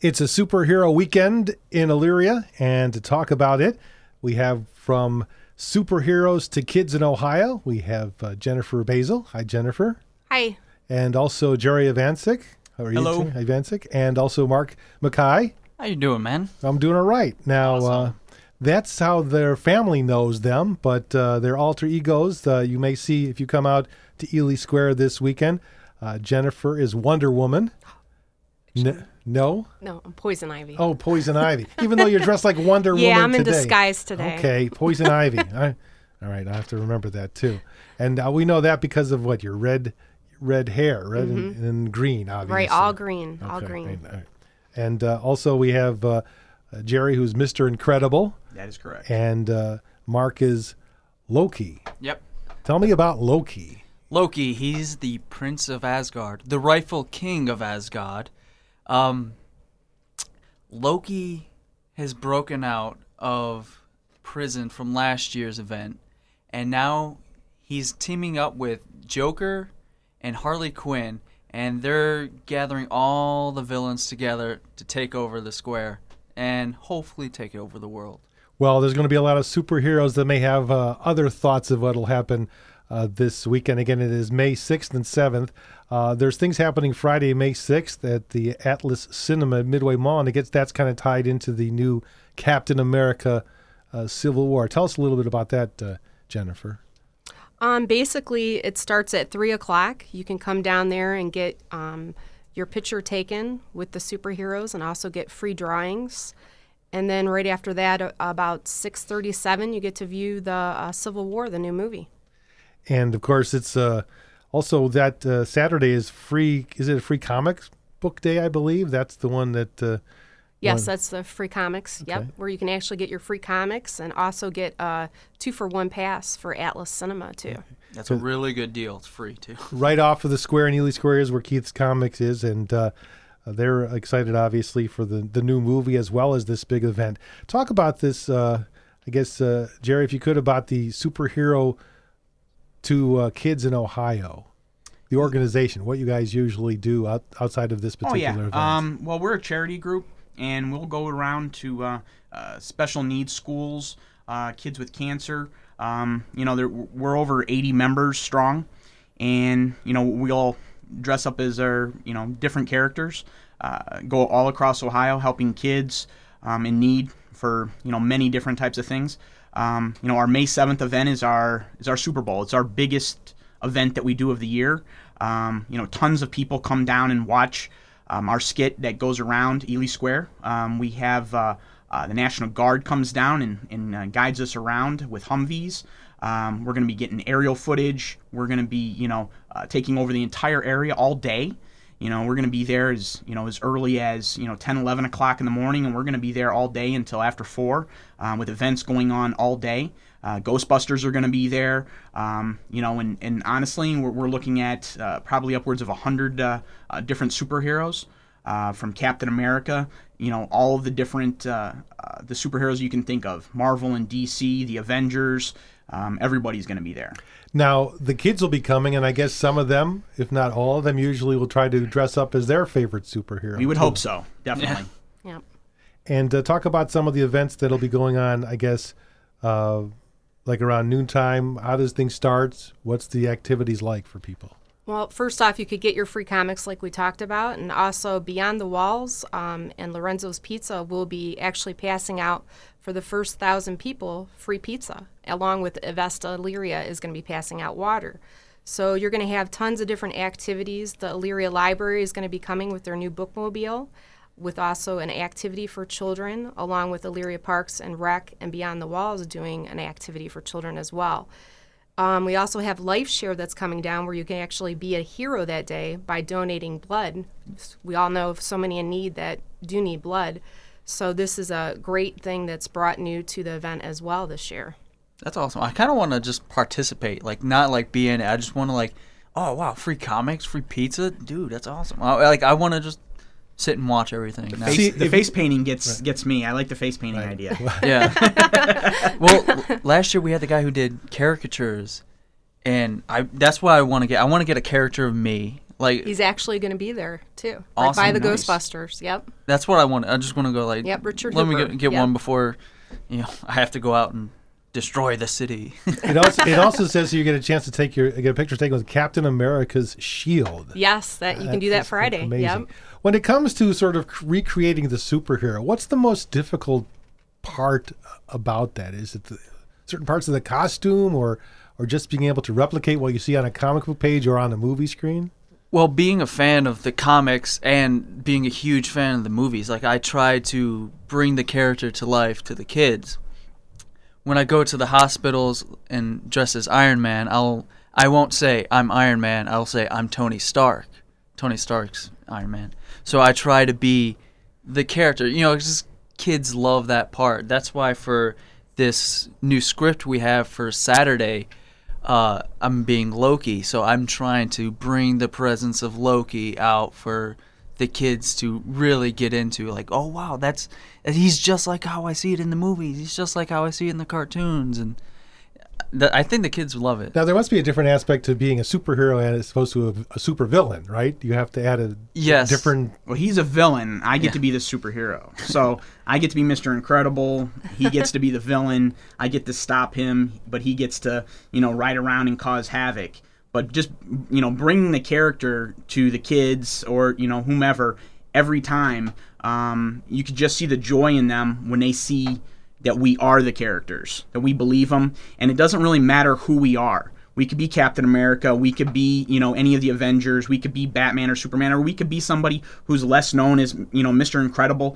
It's a superhero weekend in Elyria, and to talk about it, we have from superheroes to kids in Ohio, we have Jennifer Basil. Hi, Jennifer. Hi. And also Jerry Ivancic. How are Hello. you? Ivancic. And also Mark Mackay. How you doing, man? I'm doing all right. Now, Awesome. that's how their family knows them, but their alter egos, you may see if you come out to Ely Square this weekend. Jennifer is Wonder Woman. No? No, I'm Poison Ivy. Oh, Poison Ivy. Even though you're dressed like Wonder Woman yeah, I'm in today. disguise today. Okay, Poison Ivy. All right, I have to remember that too. And we know that because of what? Your red hair, red and green, obviously. Right, all green, all Okay, green. right. And also we have Jerry, who's Mr. Incredible. That is correct. And Mark is Loki. Yep. Tell me about Loki. Loki, he's the Prince of Asgard, the rightful king of Asgard. Loki has broken out of prison from last year's event, and now he's teaming up with Joker and Harley Quinn, and they're gathering all the villains together to take over the square and hopefully take over the world. Well, there's going to be a lot of superheroes that may have other thoughts of what will happen this weekend. Again, it is May 6th and 7th. There's things happening Friday, May 6th at the Atlas Cinema at Midway Mall, and that's kind of tied into the new Captain America Civil War. Tell us a little bit about that, Jennifer. Basically, it starts at 3 o'clock. You can come down there and get your picture taken with the superheroes and also get free drawings. And then right after that, about 6:37, you get to view the Civil War, the new movie. And, of course, it's also that Saturday is free. Is it a free comics book day, I believe? That's the one that... Yes, that's the free comics, Okay. yep, where you can actually get your free comics and also get a 2-for-1 pass for Atlas Cinema, too. That's a really good deal. It's free, too. Right off of the square in Ely Square is where Keith's Comics is, and they're excited, obviously, for the new movie as well as this big event. Talk about this, I guess, Jerry, if you could, about the superhero to kids in Ohio, the organization, what you guys usually do outside of this particular event. Well, we're a charity group, and we'll go around to special needs schools, kids with cancer. We're over 80 members strong, and we all dress up as our different characters, go all across Ohio helping kids in need for many different types of things. Our May 7th event is our Super Bowl. It's our biggest event that we do of the year. Tons of people come down and watch our skit that goes around Ely Square. We have the National Guard comes down and guides us around with Humvees. We're going to be getting aerial footage. We're going to be, taking over the entire area all day. We're going to be there as early as 10, 11 o'clock in the morning, and we're going to be there all day until after 4, with events going on all day. Ghostbusters are going to be there, and honestly, we're looking at probably upwards of 100 different superheroes, from Captain America, all of the different the superheroes you can think of, Marvel and DC, the Avengers. Everybody's going to be there. Now, the kids will be coming, and I guess some of them, if not all of them, usually will try to dress up as their favorite superhero. We would hope so, definitely. Yeah. And talk about some of the events that'll be going on, I guess, like around noontime. How does things start? What's the activities like for people? Well, first off, you could get your free comics like we talked about, and also Beyond the Walls and Lorenzo's Pizza will be actually passing out for the first 1,000 people free pizza, along with Avesta Elyria is going to be passing out water. So you're going to have tons of different activities. The Elyria Library is going to be coming with their new bookmobile, with also an activity for children, along with Elyria Parks and Rec and Beyond the Walls doing an activity for children as well. We also have Life Share that's coming down where you can actually be a hero that day by donating blood. We all know of so many in need that do need blood. So this is a great thing that's brought new to the event as well this year. That's awesome. I kind of want to just participate, not be in it. I just want to oh, wow, free comics, free pizza? Dude, that's awesome. I want to just sit and watch everything. The face painting gets me. I like the face painting idea. Yeah. Well, last year we had the guy who did caricatures, and that's what I want to get. I want to get a character of me, Like, He's actually going to be there too, Awesome. right by the Nice. Ghostbusters. Yep. that's what I want. I just want to go like, Yep, Richard let me Hooper. get Yep. one before, I have to go out and destroy the city. It also says you get a chance to get a picture taken with Captain America's shield. Yes, that you can do that Friday. Amazing. Yep. When it comes to sort of recreating the superhero, what's the most difficult part about that? Is it certain parts of the costume, or just being able to replicate what you see on a comic book page or on a movie screen? Well, being a fan of the comics and being a huge fan of the movies, like I try to bring the character to life to the kids. When I go to the hospitals and dress as Iron Man, I won't say I'm Iron Man. I'll say I'm Tony Stark. Tony Stark's Iron Man. So I try to be the character. Just kids love that part. That's why for this new script we have for Saturday, I'm being Loki. So I'm trying to bring the presence of Loki out for the kids to really get into. Like, oh wow, he's just like how I see it in the movies. He's just like how I see it in the cartoons, and I think the kids would love it. Now, there must be a different aspect to being a superhero as opposed to a supervillain, right? You have to add a different... Well, he's a villain. I get to be the superhero. So I get to be Mr. Incredible. He gets to be the villain. I get to stop him, but he gets to, ride around and cause havoc. But just, bringing the character to the kids or, whomever every time, you could just see the joy in them when they see that we are the characters, that we believe them, and it doesn't really matter who we are. We could be Captain America, we could be, any of the Avengers, we could be Batman or Superman, or we could be somebody who's less known as, Mr. Incredible.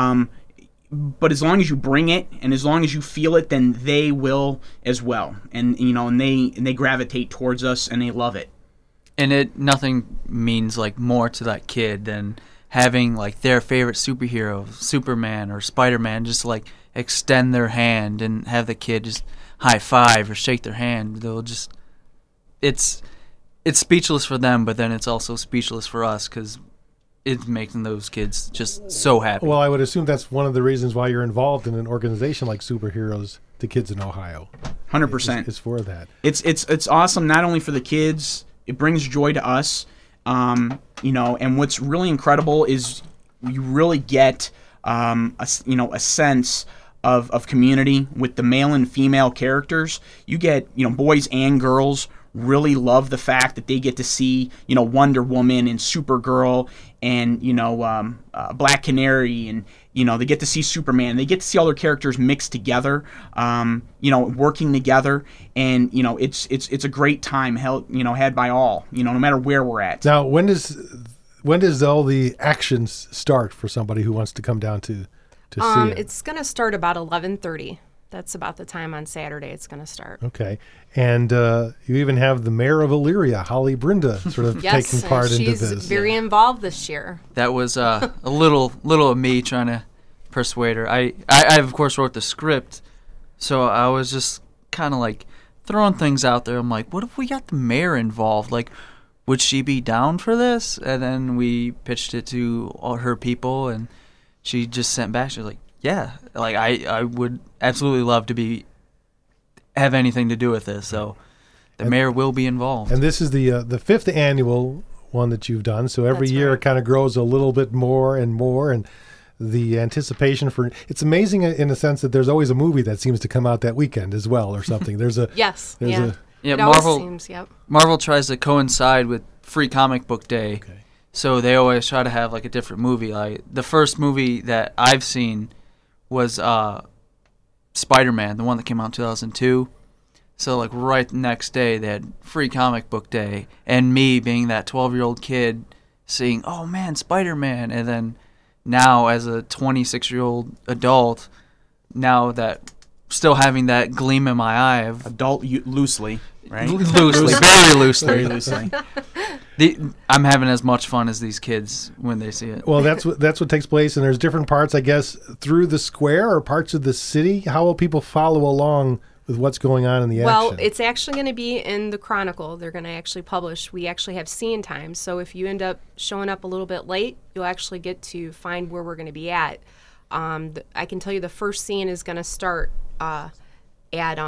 But as long as you bring it, and as long as you feel it, then they will as well. And, and they gravitate towards us, and they love it. And nothing means like more to that kid than having like their favorite superhero, Superman or Spider-Man, just like extend their hand and have the kid just high five or shake their hand. They'll just, it's speechless for them, but then it's also speechless for us because it's making those kids just so happy. Well, I would assume that's one of the reasons why you're involved in an organization like Superheroes to Kids in Ohio. 100%. It's for that. It's awesome not only for the kids, it brings joy to us. And what's really incredible is you really get a sense of community with the male and female characters. You get, boys and girls really love the fact that they get to see, Wonder Woman and Supergirl and, Black Canary and, they get to see Superman. They get to see all their characters mixed together, working together. And, it's a great time had by all, no matter where we're at. Now, when does all the actions start for somebody who wants to come down to see it? It's going to start about 11:30. That's about the time on Saturday it's going to start. Okay. And you even have the mayor of Elyria, Holly Brinda, sort of Yes, taking part into she's this. very involved this year. That was a little of me trying to persuade her. I of course wrote the script, so I was just kind of like throwing things out there. I'm like, what if we got the mayor involved? Like, would she be down for this? And then we pitched it to all her people, and she just sent back. She was like, yeah, like I would absolutely love to have anything to do with this. So the mayor will be involved. And this is the fifth annual one that you've done. So every That's year right. it kind of grows a little bit more and more. And the anticipation it's amazing in a sense that there's always a movie that seems to come out that weekend as well or something. There's a Yes. There's Yeah. Yeah, It always Marvel seems, yep. Marvel tries to coincide with Free Comic Book Day. Okay. So they always try to have like a different movie. Like the first movie that I've seen was Spider-Man, the one that came out in 2002. So like right the next day they had Free Comic Book Day, and me being that 12-year-old kid seeing, oh man, Spider-Man, and then now as a 26-year-old adult, now that still having that gleam in my eye of Adult loosely, right? loosely, very loosely. Very loosely. I'm having as much fun as these kids when they see it. Well, that's what takes place, and there's different parts, I guess, through the square or parts of the city. How will people follow along with what's going on in the Well, action? it's actually going to be in the Chronicle. They're going to actually publish. We actually have scene times, so if you end up showing up a little bit late, you'll actually get to find where we're going to be at. I can tell you the first scene is going to start at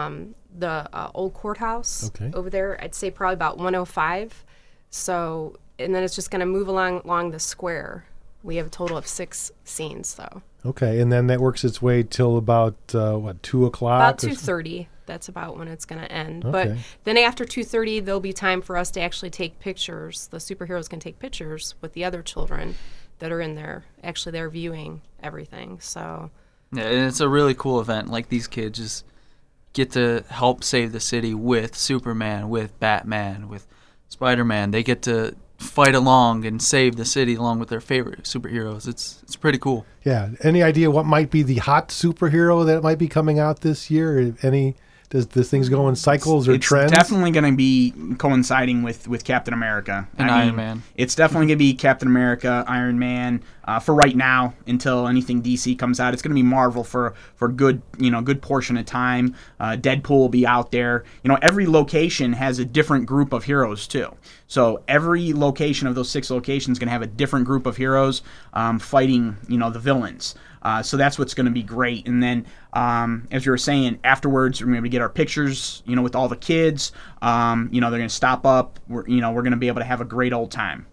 the old courthouse Okay. over there. I'd say probably about 105. So and then it's just going to move along the square. We have a total of 6 scenes, though. Okay, and then that works its way till about 2 o'clock? About 2:30. That's about when it's going to end. Okay. But then after 2:30, there'll be time for us to actually take pictures. The superheroes can take pictures with the other children that are in there. Actually, they're viewing everything. So Yeah, and it's a really cool event. Like, these kids just get to help save the city with Superman, with Batman, with Spider-Man. They get to fight along and save the city along with their favorite superheroes. It's pretty cool. Yeah. Any idea what might be the hot superhero that might be coming out this year? Does this things go in cycles or trends? It's definitely going to be coinciding with Captain America. And Iron Man. It's definitely going to be Captain America, Iron Man. For right now, until anything DC comes out, it's going to be Marvel for good portion of time. Deadpool will be out there. Every location has a different group of heroes too. So every location of those 6 locations is going to have a different group of heroes fighting, the villains. So that's what's going to be great. And then, as you were saying, afterwards we're going to get our pictures, with all the kids. They're going to stop up. We're going to be able to have a great old time.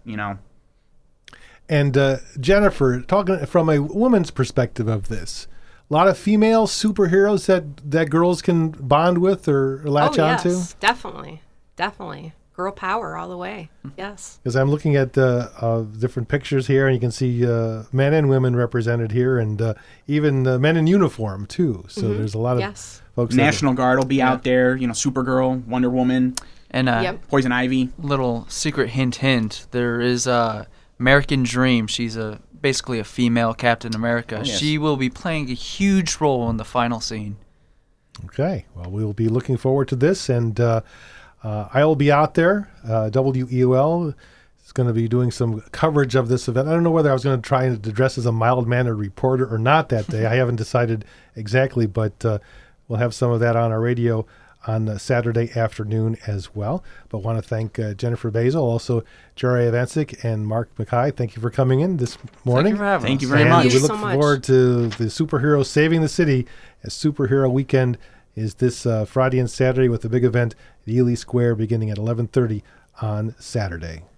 And Jennifer, talking from a woman's perspective of this, a lot of female superheroes that girls can bond with or latch onto? Yes, definitely. Girl power all the way. Yes. Because I'm looking at different pictures here, and you can see men and women represented here, and even men in uniform, too. So there's a lot of folks. National Guard will be out there, Supergirl, Wonder Woman, And Poison Ivy. Little secret hint, there is American Dream. She's basically a female Captain America. Oh, yes. She will be playing a huge role in the final scene. Okay. Well, we'll be looking forward to this, and I'll be out there. WEOL is going to be doing some coverage of this event. I don't know whether I was going to try to dress as a mild-mannered reporter or not that day. I haven't decided exactly, but we'll have some of that on our radio on Saturday afternoon as well. But want to thank Jennifer Basil, also Jerry Avancic and Mark Mackay. Thank you for coming in this morning. Thank you for having us. Thank you very And much. we Thank you look so much. forward to the superheroes saving the city as Superhero Weekend is this Friday and Saturday with a big event at Ely Square beginning at 11:30 on Saturday.